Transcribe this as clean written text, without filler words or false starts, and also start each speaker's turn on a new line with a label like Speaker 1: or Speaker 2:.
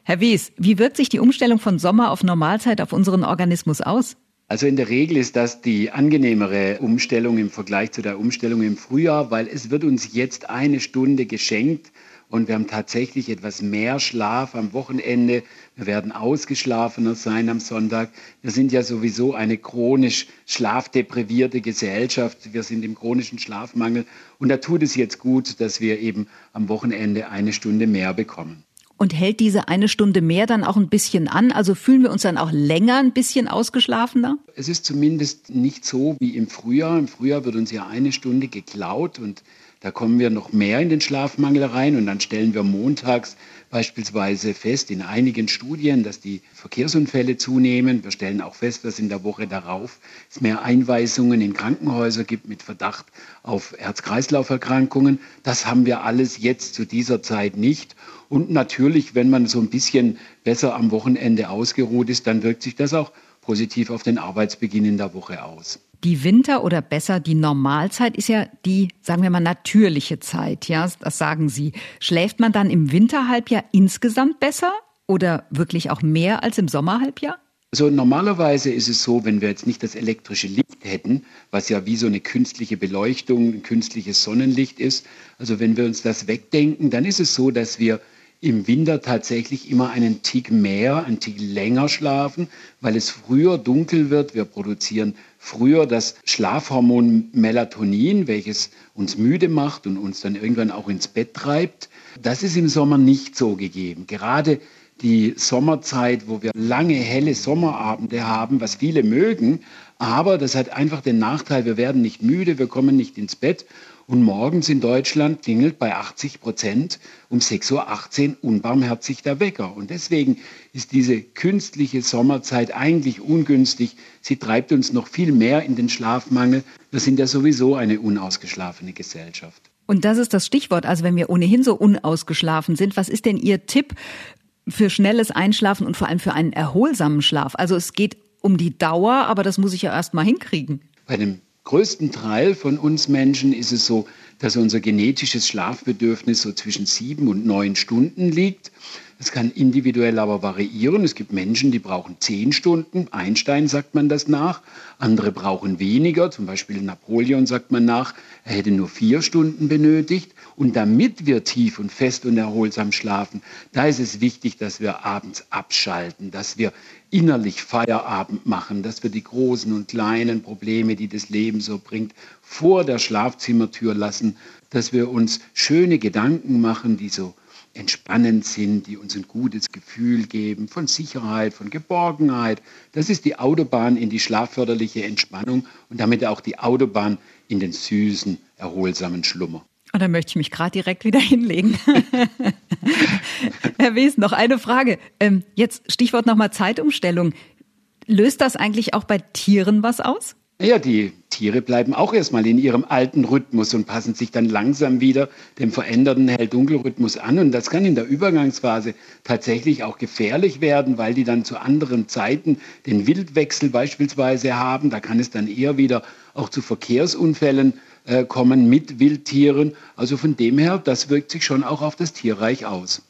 Speaker 1: Herr Wies, wie wirkt sich die Umstellung von Sommer auf Normalzeit auf unseren Organismus aus?
Speaker 2: Also in der Regel ist das die angenehmere Umstellung im Vergleich zu der Umstellung im Frühjahr, weil es wird uns jetzt eine Stunde geschenkt und wir haben tatsächlich etwas mehr Schlaf am Wochenende. Wir werden ausgeschlafener sein am Sonntag. Wir sind ja sowieso eine chronisch schlafdeprivierte Gesellschaft. Wir sind im chronischen Schlafmangel und da tut es jetzt gut, dass wir eben am Wochenende eine Stunde mehr bekommen.
Speaker 1: Und hält diese eine Stunde mehr dann auch ein bisschen an? Also fühlen wir uns dann auch länger ein bisschen ausgeschlafener?
Speaker 2: Es ist zumindest nicht so wie im Frühjahr. Im Frühjahr wird uns ja eine Stunde geklaut und da kommen wir noch mehr in den Schlafmangel rein. Und dann stellen wir montags beispielsweise fest in einigen Studien, dass die Verkehrsunfälle zunehmen. Wir stellen auch fest, dass in der Woche darauf es mehr Einweisungen in Krankenhäuser gibt mit Verdacht auf Herz-Kreislauf-Erkrankungen. Das haben wir alles jetzt zu dieser Zeit nicht. Und natürlich, wenn man so ein bisschen besser am Wochenende ausgeruht ist, dann wirkt sich das auch positiv auf den Arbeitsbeginn in der Woche aus.
Speaker 1: Die Winter- oder besser die Normalzeit ist ja die, sagen wir mal, natürliche Zeit, ja, das sagen Sie. Schläft man dann im Winterhalbjahr insgesamt besser oder wirklich auch mehr als im Sommerhalbjahr?
Speaker 2: Also normalerweise ist es so, wenn wir jetzt nicht das elektrische Licht hätten, was ja wie so eine künstliche Beleuchtung, ein künstliches Sonnenlicht ist, also wenn wir uns das wegdenken, dann ist es so, dass wir im Winter tatsächlich immer einen Tick mehr, einen Tick länger schlafen, weil es früher dunkel wird. Wir produzieren früher das Schlafhormon Melatonin, welches uns müde macht und uns dann irgendwann auch ins Bett treibt. Das ist im Sommer nicht so gegeben. Gerade die Sommerzeit, wo wir lange, helle Sommerabende haben, was viele mögen, aber das hat einfach den Nachteil, wir werden nicht müde, wir kommen nicht ins Bett. Und morgens in Deutschland klingelt bei 80% um 6.18 Uhr unbarmherzig der Wecker. Und deswegen ist diese künstliche Sommerzeit eigentlich ungünstig. Sie treibt uns noch viel mehr in den Schlafmangel. Wir sind ja sowieso eine unausgeschlafene Gesellschaft.
Speaker 1: Und das ist das Stichwort. Also wenn wir ohnehin so unausgeschlafen sind, was ist denn Ihr Tipp für schnelles Einschlafen und vor allem für einen erholsamen Schlaf? Also es geht um die Dauer, aber das muss ich ja erst mal hinkriegen.
Speaker 2: Bei dem größten Teil von uns Menschen ist es so, dass unser genetisches Schlafbedürfnis so zwischen 7 und 9 Stunden liegt. Das kann individuell aber variieren. Es gibt Menschen, die brauchen 10 Stunden. Einstein sagt man das nach. Andere brauchen weniger. Zum Beispiel Napoleon sagt man nach, er hätte nur 4 Stunden benötigt. Und damit wir tief und fest und erholsam schlafen, da ist es wichtig, dass wir abends abschalten, dass wir innerlich Feierabend machen, dass wir die großen und kleinen Probleme, die das Leben so bringt, vor der Schlafzimmertür lassen, dass wir uns schöne Gedanken machen, die so entspannend sind, die uns ein gutes Gefühl geben von Sicherheit, von Geborgenheit. Das ist die Autobahn in die schlafförderliche Entspannung und damit auch die Autobahn in den süßen, erholsamen Schlummer.
Speaker 1: Und dann möchte ich mich gerade direkt wieder hinlegen. Herr Wies, noch eine Frage. Jetzt Stichwort nochmal Zeitumstellung. Löst das eigentlich auch bei Tieren was aus?
Speaker 2: Ja, die Tiere bleiben auch erstmal in ihrem alten Rhythmus und passen sich dann langsam wieder dem veränderten Hell-Dunkel-Rhythmus an. Und das kann in der Übergangsphase tatsächlich auch gefährlich werden, weil die dann zu anderen Zeiten den Wildwechsel beispielsweise haben. Da kann es dann eher wieder auch zu Verkehrsunfällen kommen mit Wildtieren. Also von dem her, das wirkt sich schon auch auf das Tierreich aus.